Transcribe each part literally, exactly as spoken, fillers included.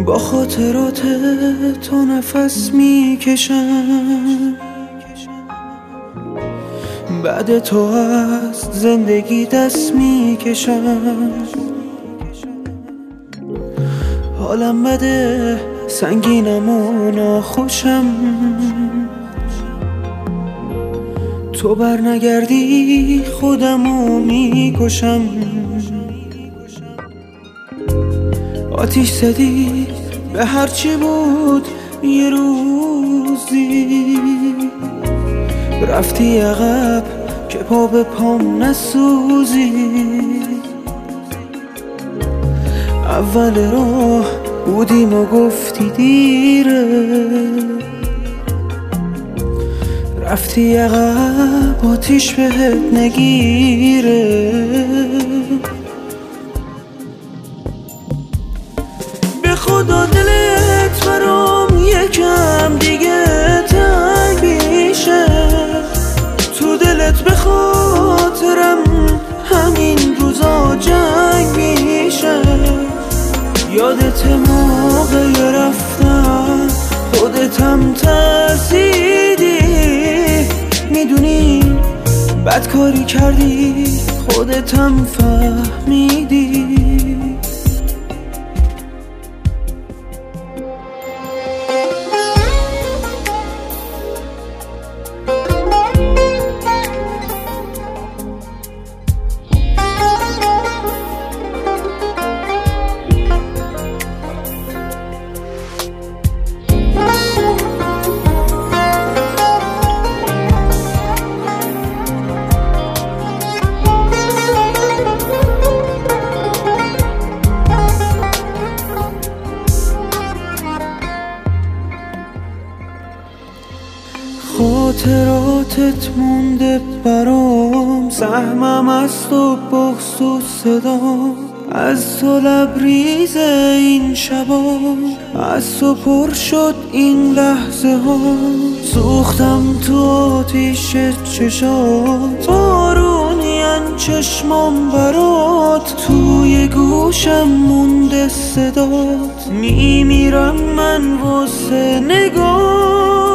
با خاطرات تو نفس میکشم، بعد تو از زندگی دست میکشم. حالم بده، سنگینم و ناخوشم، تو بر نگردی خودمو میکشم. آتیش زدی به هرچی بود یه روزی، رفتی عقب که پا به پام نسوزی. اول راه بودیم و گفتی دیره، رفتی عقب آتیش بهت نگیره. به خدا دلت برام یکم دیگه تنگ میشه، تو دلت به خاطرم همین روزا جنگ میشه. یادت موقع رفتن خودتم ترسیدی، میدونی بد کاری کردی خودتم فهمیدی. خاطراتت مونده برام، سهمم از تو بغض و صدام، از تو لبریز این شبا، از تو پر شد این لحظه ها. سوختم تو آتیش چشات، بارونین چشمام برات، توی گوشم مونده صدات. میمیرم من واسه نگاه،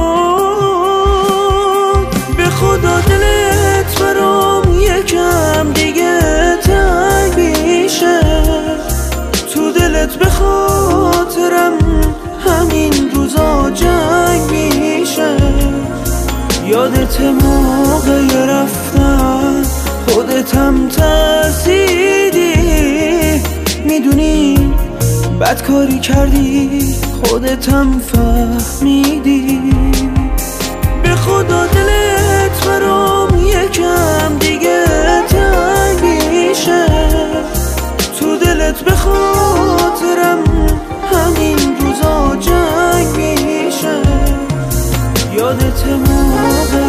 خدا دلت برام یکم دیگه تنگ میشه، تو دلت به خاطرم همین روزا جنگ میشه. یادت موقع رفتن خودتم ترسیدی، میدونی بد کاری کردی خودتم فهمیدی. به خدا دلت برام یکم دیگه تنگ میشه، تو دلت به خاطرم همین روزا جنگ میشه. یادت موقع